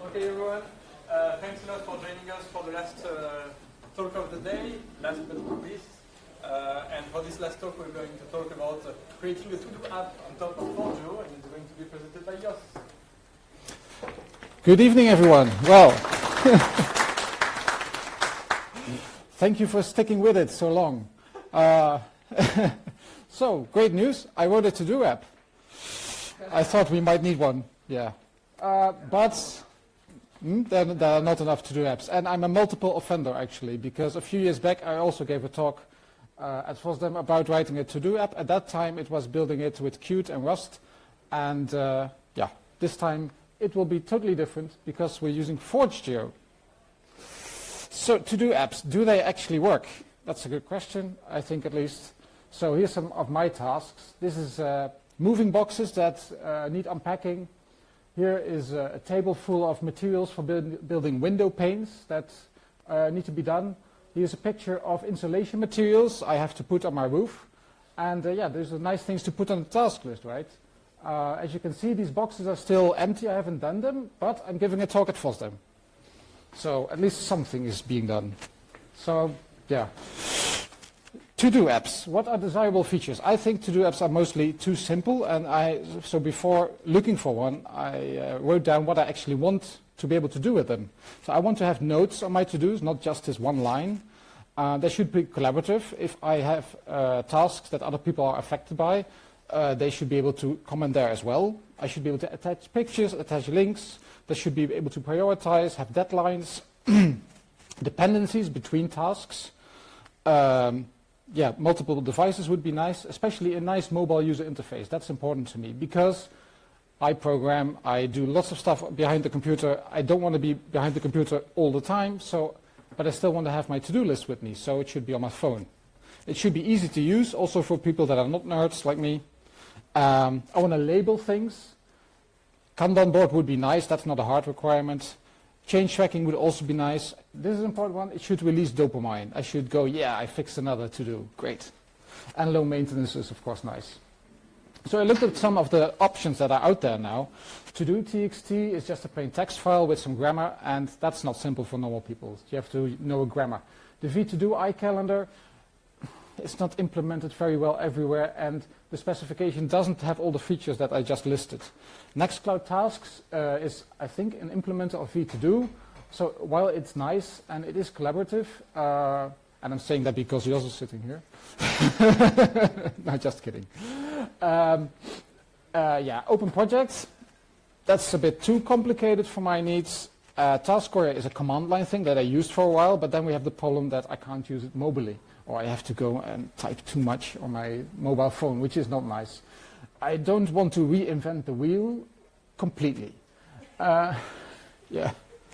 Okay, everyone. Thanks a lot for joining us for the last talk of the day, last but not least. And for this last talk, we're going to talk about creating a to-do app on top of Forjo, and it's going to be presented by Jos. Good evening, everyone. Well, thank you for sticking with it so long. So, great news. I wrote a to-do app. I thought we might need one, yeah. But there are not enough to-do apps. And I'm a multiple offender, actually, because a few years back I also gave a talk at FOSDEM about writing a to-do app. At that time it was building it with Qt and Rust. And yeah, this time it will be totally different because we're using ForgeGeo. So to-do apps, do they actually work? That's a good question, I think at least. So here's some of my tasks. This is moving boxes that need unpacking. Here is a table full of materials for building window panes that need to be done. Here's a picture of insulation materials I have to put on my roof. And yeah, there's nice things to put on the task list, right? As you can see, these boxes are still empty. I haven't done them, but I'm giving a talk at FOSDEM. So at least something is being done. So yeah. To-do apps, what are desirable features? I think to-do apps are mostly too simple, and so before looking for one, I wrote down what I actually want to be able to do with them. So I want to have notes on my to-dos, not just this one line. They should be collaborative. If I have tasks that other people are affected by, they should be able to comment there as well. I should be able to attach pictures, attach links. They should be able to prioritize, have deadlines, dependencies between tasks. Yeah, multiple devices would be nice, especially a nice mobile user interface. That's important to me because I program, I do lots of stuff behind the computer. I don't want to be behind the computer all the time, but I still want to have my to-do list with me, so it should be on my phone. It should be easy to use, also for people that are not nerds like me. I want to label things. Kanban board would be nice, that's not a hard requirement. Change tracking would also be nice. This is an important one. It should release dopamine. I should go, yeah, I fixed another to-do. Great. And low maintenance is, of course, nice. So I looked at some of the options that are out there now. To-do.txt is just a plain text file with some grammar, and that's not simple for normal people. You have to know a grammar. The V-to-do iCalendar, it's not implemented very well everywhere, and the specification doesn't have all the features that I just listed. Nextcloud Tasks is, I think, an implementer of V-to-do. So while it's nice and it is collaborative, and I'm saying that because you're also sitting here. No, just kidding. Yeah, open projects. That's a bit too complicated for my needs. Taskcourier is a command line thing that I used for a while, but then we have the problem that I can't use it mobily, or I have to go and type too much on my mobile phone, which is not nice. I don't want to reinvent the wheel completely. Yeah.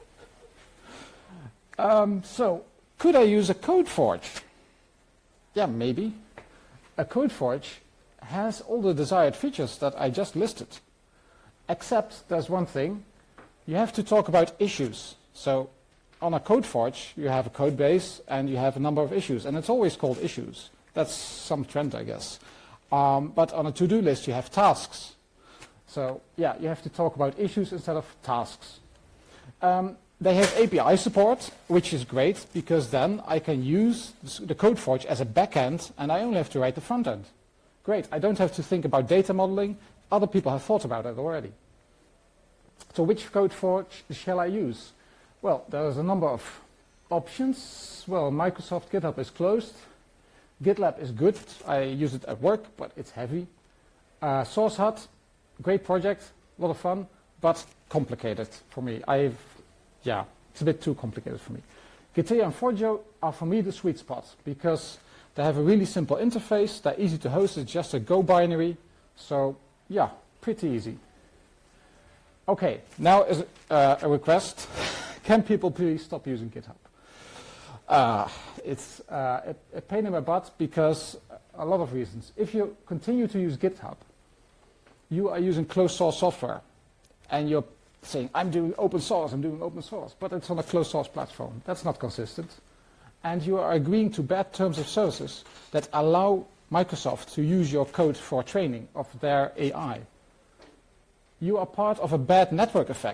So, could I use a CodeForge? Yeah, maybe. A CodeForge has all the desired features that I just listed. Except there's one thing. You have to talk about issues. So, on a CodeForge, you have a code base and you have a number of issues, and it's always called issues. That's some trend, I guess. But on a to-do list, you have tasks. So, yeah, you have to talk about issues instead of tasks. They have API support, which is great, because then I can use the CodeForge as a backend, and I only have to write the front end. Great, I don't have to think about data modeling. Other people have thought about it already. So which CodeForge shall I use? Well, there's a number of options. Well, Microsoft GitHub is closed. GitLab is good. I use it at work, but it's heavy. SourceHut, great project, a lot of fun, but complicated for me. Yeah, it's a bit too complicated for me. Gitea and Forjo are for me the sweet spot because they have a really simple interface. They're easy to host. It's just a Go binary. So yeah, pretty easy. Okay, now is a request. Can people please stop using GitHub? It's a pain in my butt because a lot of reasons. If you continue to use GitHub, you are using closed source software, and you're saying, I'm doing open source, but it's on a closed source platform. That's not consistent. And you are agreeing to bad terms of services that allow Microsoft to use your code for training of their AI. You are part of a bad network effect.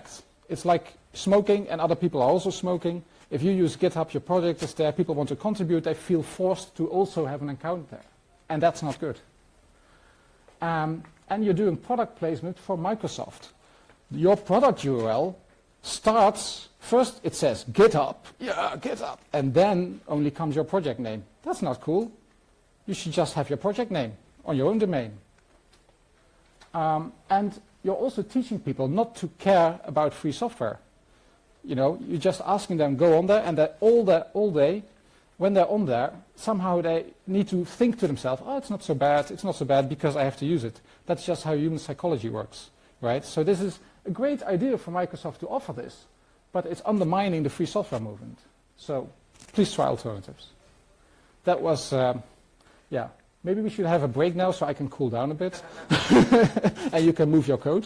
It's like smoking and other people are also smoking. If you use GitHub, your project is there, people want to contribute, they feel forced to also have an account there. And that's not good. And you're doing product placement for Microsoft. Your product URL starts, first it says GitHub, yeah, GitHub, and then only comes your project name. That's not cool. You should just have your project name on your own domain. And you're also teaching people not to care about free software. You know, you're just asking them go on there, and that all day, when they're on there, somehow they need to think to themselves, oh, it's not so bad because I have to use it. That's just how human psychology works, right? So this is a great idea for Microsoft to offer this, but it's undermining the free software movement. So please try alternatives. That was, yeah. Maybe we should have a break now so I can cool down a bit. And you can move your code.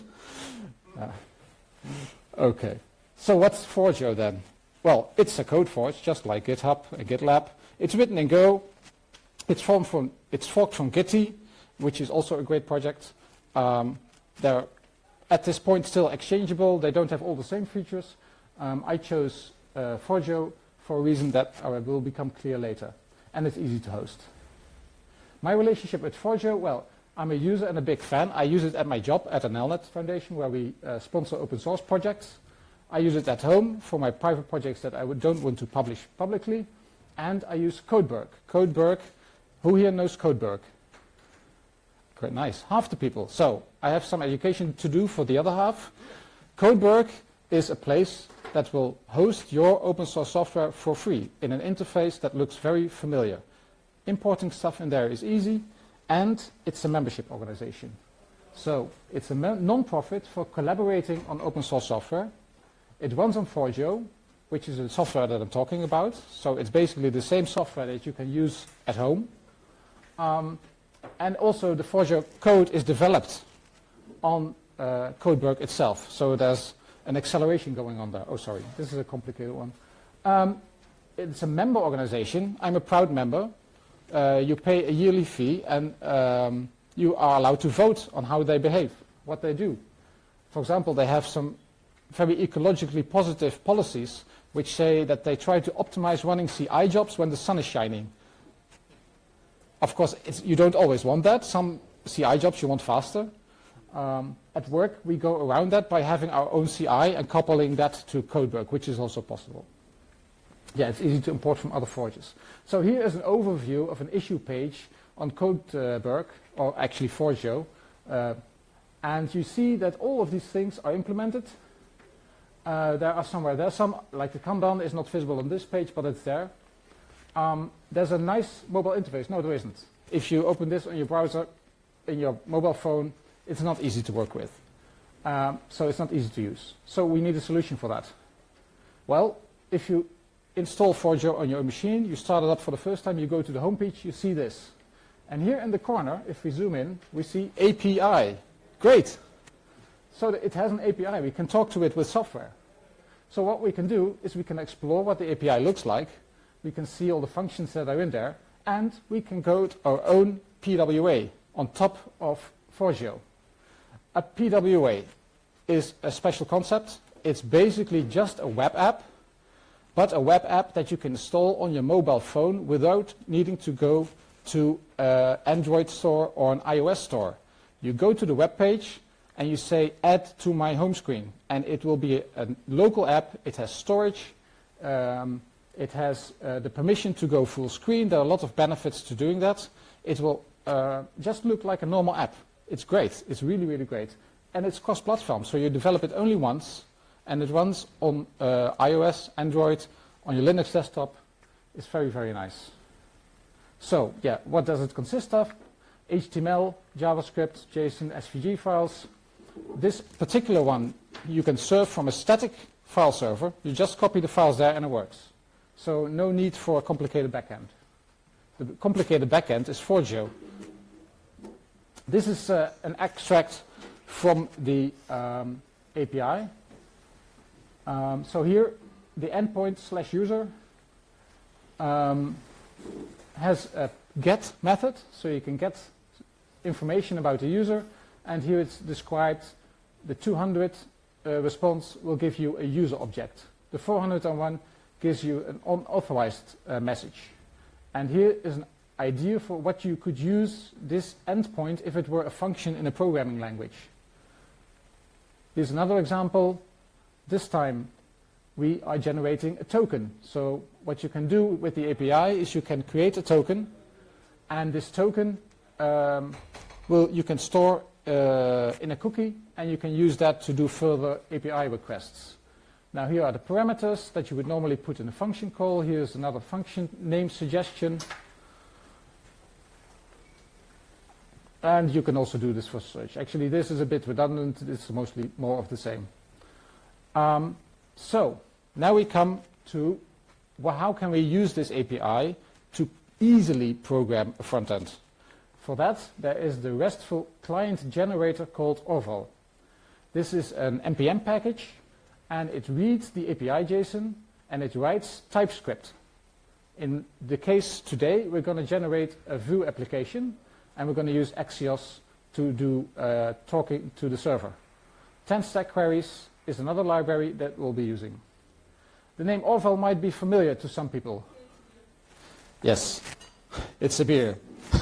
Okay. So what's Forgeo then? Well, it's a code forge, just like GitHub, GitLab. It's written in Go. It's forked from Gitty, which is also a great project. They're at this point still exchangeable. They don't have all the same features. I chose Forgeo for a reason that will become clear later. And it's easy to host. My relationship with Forgeo, well, I'm a user and a big fan. I use it at my job at the Nelnet Foundation, where we sponsor open source projects. I use it at home for my private projects that I don't want to publish publicly. And I use Codeberg. Codeberg, who here knows Codeberg? Quite nice, half the people. So I have some education to do for the other half. Codeberg is a place that will host your open source software for free in an interface that looks very familiar. Importing stuff in there is easy, and it's a membership organization. So it's a non-profit for collaborating on open source software. It runs on Forgeo, which is the software that I'm talking about. So it's basically the same software that you can use at home. And also the Forgeo code is developed on Codeberg itself. So there's an acceleration going on there. Oh, sorry, this is a complicated one. It's a member organization. I'm a proud member. You pay a yearly fee, and you are allowed to vote on how they behave, what they do. For example, they have some very ecologically positive policies which say that they try to optimize running CI jobs when the sun is shining. Of course, you don't always want that. Some CI jobs you want faster. At work, we go around that by having our own CI and coupling that to Codeberg, which is also possible. Yeah, it's easy to import from other forges. So here is an overview of an issue page on Codeberg, or actually Forgeo. And you see that all of these things are implemented. There are some, like the Kanban is not visible on this page, but it's there. There's a nice mobile interface. No, there isn't. If you open this on your browser, in your mobile phone, it's not easy to work with. So it's not easy to use. So we need a solution for that. Well, if you install Forgeo on your machine, you start it up for the first time, you go to the home page, you see this. And here in the corner, if we zoom in, we see API. Great. So it has an API. We can talk to it with software. So what we can do is we can explore what the API looks like. We can see all the functions that are in there. And we can code our own PWA on top of Forgeo. A PWA is a special concept. It's basically just a web app, but a web app that you can install on your mobile phone without needing to go to an Android store or an iOS store. You go to the web page and you say add to my home screen, and it will be a local app. It has storage. It has the permission to go full screen. There are a lot of benefits to doing that. It will just look like a normal app. It's great. It's really, really great. And it's cross-platform, so you develop it only once, and it runs on iOS, Android, on your Linux desktop. It's very, very nice. So, yeah, what does it consist of? HTML, JavaScript, JSON, SVG files. This particular one you can serve from a static file server. You just copy the files there and it works. So no need for a complicated backend. The complicated backend is Forgeo. This is an extract from the API. So here, the endpoint /user has a get method, so you can get information about the user. And here it's described the 200 response will give you a user object. The 401 gives you an unauthorized message. And here is an idea for what you could use this endpoint if it were a function in a programming language. Here's another example. This time we are generating a token. So what you can do with the API is you can create a token, and this token you can store in a cookie, and you can use that to do further API requests. Now here are the parameters that you would normally put in a function call. Here's another function name suggestion. And you can also do this for search. Actually, this is a bit redundant. It's mostly more of the same. So now we come to how can we use this API to easily program a front end. For that, there is the RESTful client generator called Orval. This is an NPM package, and it reads the API JSON, and it writes TypeScript. In the case today, we're going to generate a Vue application, and we're going to use Axios to do talking to the server. 10-stack queries is another library that we'll be using. The name Orval might be familiar to some people. Yes, it's a beer.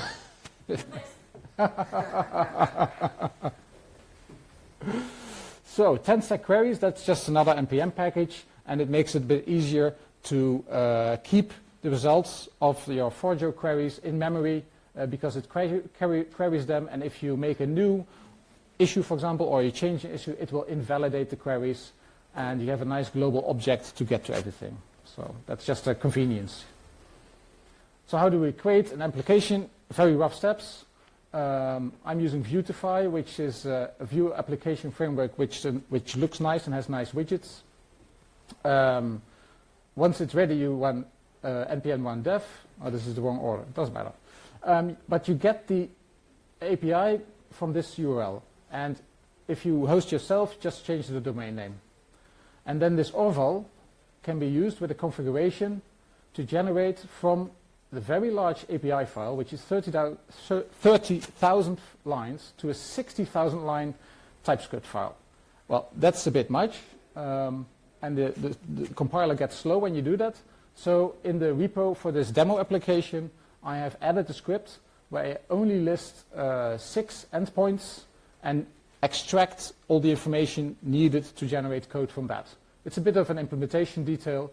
So 10-stack queries, that's just another NPM package, and it makes it a bit easier to keep the results of your Forjo queries in memory because it queries them, and if you make a new issue, for example, or you change an issue, it will invalidate the queries, and you have a nice global object to get to everything. So that's just a convenience. So how do we create an application? Very rough steps. I'm using Vuetify, which is a Vue application framework which looks nice and has nice widgets. Once it's ready, you run npm run dev. Oh, this is the wrong order. It doesn't matter. But you get the API from this URL. And if you host yourself, just change the domain name. And then this Orval can be used with a configuration to generate from the very large API file, which is 30,000 lines, to a 60,000 line TypeScript file. Well, that's a bit much, and the compiler gets slow when you do that. So in the repo for this demo application, I have added a script where I only list 6 endpoints and extract all the information needed to generate code from that. It's a bit of an implementation detail.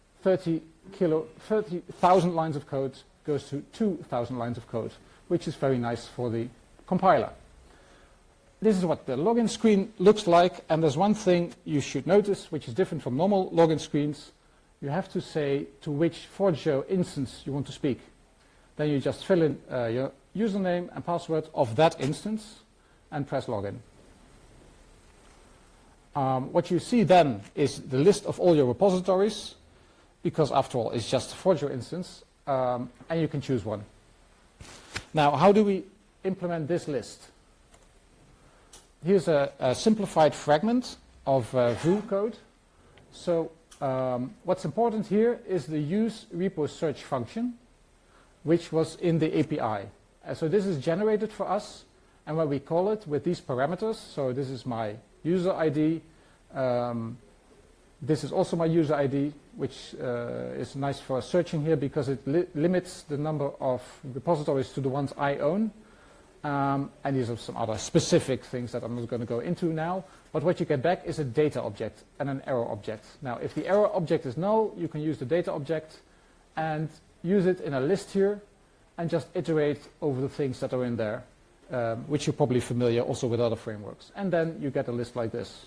30,000 lines of code goes to 2,000 lines of code, which is very nice for the compiler. This is what the login screen looks like, and there's one thing you should notice, which is different from normal login screens. You have to say to which Forjo instance you want to speak. Then you just fill in your username and password of that instance and press login. What you see then is the list of all your repositories, because after all, it's just a Forjo instance, and you can choose one. Now, how do we implement this list? Here's a simplified fragment of Vue code. So what's important here is the use repo search function, which was in the API. So this is generated for us, and when we call it with these parameters, so this is my user ID, this is also my user ID, which is nice for searching here because it limits the number of repositories to the ones I own. And these are some other specific things that I'm not going to go into now. But what you get back is a data object and an error object. Now, if the error object is null, you can use the data object and use it in a list here and just iterate over the things that are in there, which you're probably familiar also with other frameworks. And then you get a list like this.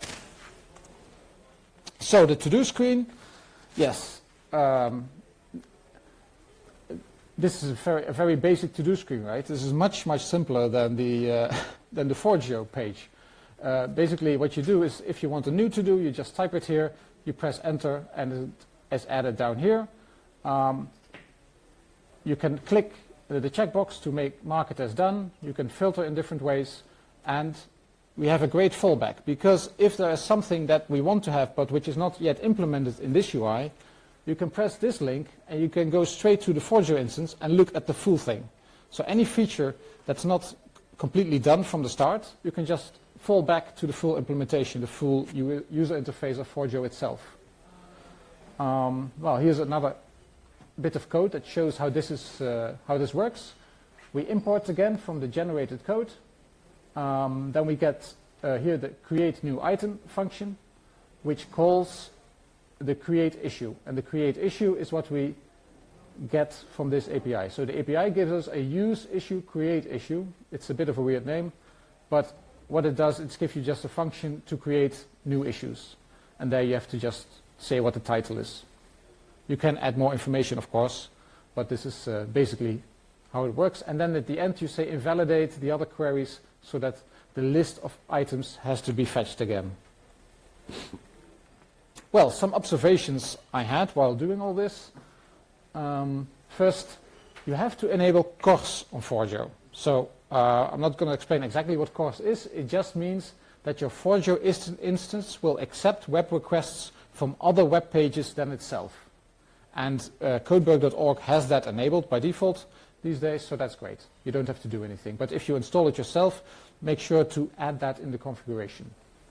So the to-do screen, yes. This is a very basic to-do screen, right? This is much simpler than the Forjo page. Basically, what you do is, if you want a new to-do, you just type it here, you press enter, and it's added down here. You can click the checkbox to mark it as done. You can filter in different ways, and we have a great fallback, because if there is something that we want to have but which is not yet implemented in this UI, you can press this link and you can go straight to the Forjo instance and look at the full thing. So any feature that's not completely done from the start, you can just fall back to the full implementation, the full user interface of Forjo itself. Well, here's another bit of code that shows how this works. We import again from the generated code. Then we get here the create new item function, which calls the create issue. And the create issue is what we get from this API. So the API gives us a use issue, create issue. It's a bit of a weird name, but what it does, it gives you just a function to create new issues. And there you have to just say what the title is. You can add more information, of course, but this is basically how it works. And then at the end, you say invalidate the other queries so that the list of items has to be fetched again. Well, some observations I had while doing all this. First, you have to enable CORS on Forjo. So I'm not going to explain exactly what CORS is. It just means that your Forjo instance will accept web requests from other web pages than itself. And codeberg.org has that enabled by default these days, so that's great. You don't have to do anything. But if you install it yourself, make sure to add that in the configuration.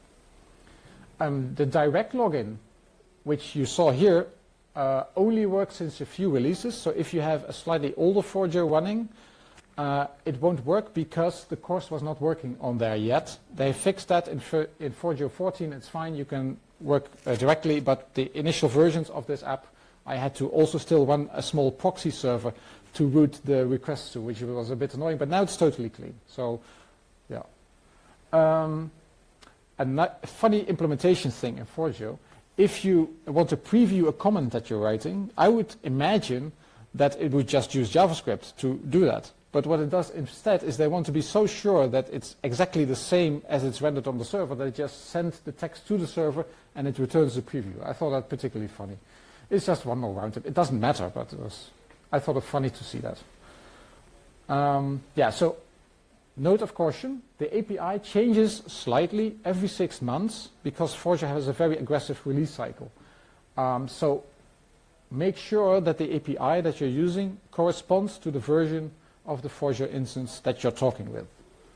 The direct login, which you saw here, only works since a few releases. So if you have a slightly older Forjo running, it won't work because the course was not working on there yet. They fixed that in Forjo 14. It's fine. You can work directly, but the initial versions of this app, I had to also still run a small proxy server to route the requests to, which was a bit annoying, but now it's totally clean. So, yeah. A funny implementation thing in Forjo, if you want to preview a comment that you're writing, I would imagine that it would just use JavaScript to do that. But what it does instead is they want to be so sure that it's exactly the same as it's rendered on the server, they just send the text to the server and it returns the preview. I thought that particularly funny. It's just one more round. It doesn't matter, but I thought it funny to see that. Yeah, so note of caution, the API changes slightly every 6 months because Forjo has a very aggressive release cycle. So make sure that the API that you're using corresponds to the version of the Forjo instance that you're talking with.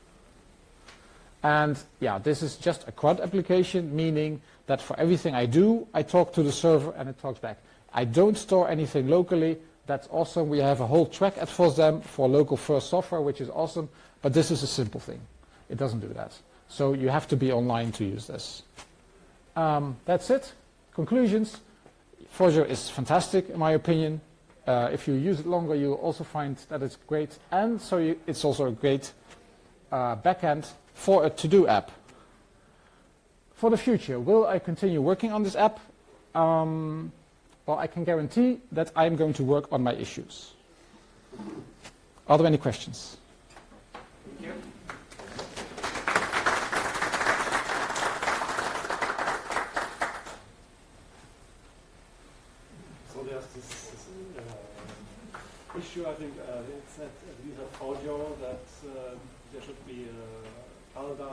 And yeah, this is just a CRUD application, meaning that for everything I do, I talk to the server and it talks back. I don't store anything locally. That's awesome. We have a whole track at FOSDEM for local first software, which is awesome. But this is a simple thing. It doesn't do that. So you have to be online to use this. That's it. Conclusions. Forjo is fantastic, in my opinion. If you use it longer, you'll also find that it's great. And so it's also a great backend for a to-do app. For the future, will I continue working on this app? Well, I can guarantee that I'm going to work on my issues. Are there any questions? Thank you. So there's this issue, I think, it's that these are Forjo, that there should be LDAP,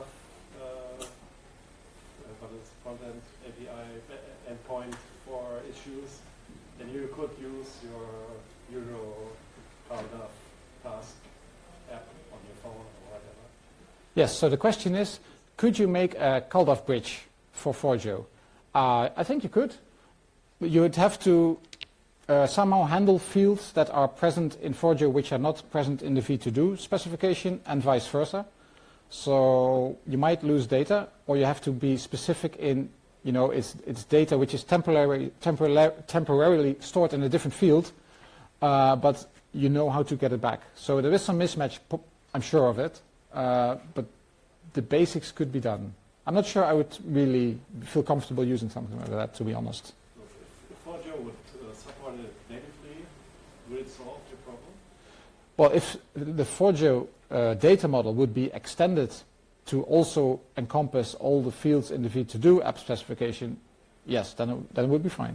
but it's front-end API endpoint for issues. Then you could use your usual LDAP task app on your phone or whatever. Yes, so the question is, could you make a CalDAV bridge for Forjo? I think you could. You would have to somehow handle fields that are present in Forjo which are not present in the V2Do specification and vice versa. So you might lose data, or you have to be specific in, it's data which is temporarily stored in a different field, but you know how to get it back. So there is some mismatch, I'm sure of it, but the basics could be done. I'm not sure I would really feel comfortable using something like that, to be honest. If Forjo would support it natively, will it solve your problem? Well, if the Forjo data model would be extended to also encompass all the fields in the V2Do app specification, yes, then it would be fine.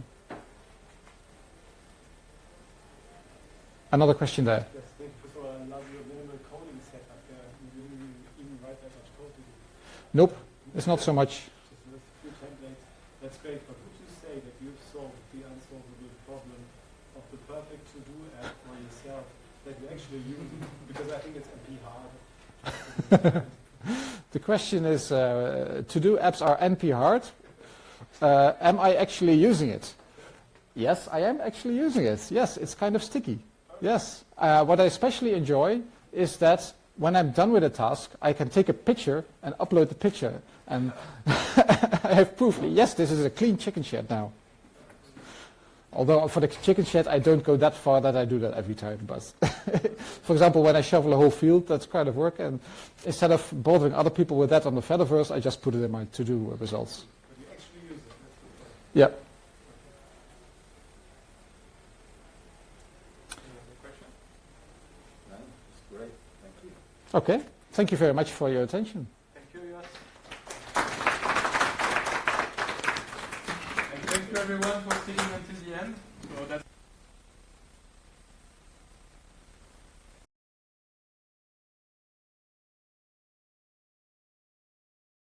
Another question there. Yes, thank you for your minimal coding setup. You didn't even write that much code to do. Nope, it's not so much. Just a few templates. That's great, but would you say that you've solved the unsolvable problem of the perfect to-do app for yourself that you actually use? Because I think it's MP hard. The question is, to-do apps are NP hard. Am I actually using it? Yes, I am actually using it. Yes, it's kind of sticky. Yes. What I especially enjoy is that when I'm done with a task, I can take a picture and upload the picture. And I have proof. Yes, this is a clean chicken shed now. Although for the chicken shed, I don't go that far that I do that every time. But for example, when I shovel a whole field, that's kind of work. And instead of bothering other people with that on the Fediverse, I just put it in my to-do results. But you actually use it. Yeah. Any other question? No, it's great. Thank you. Okay. Thank you very much for your attention. Thank you, Joas. And thank you everyone for sticking until the end. So that's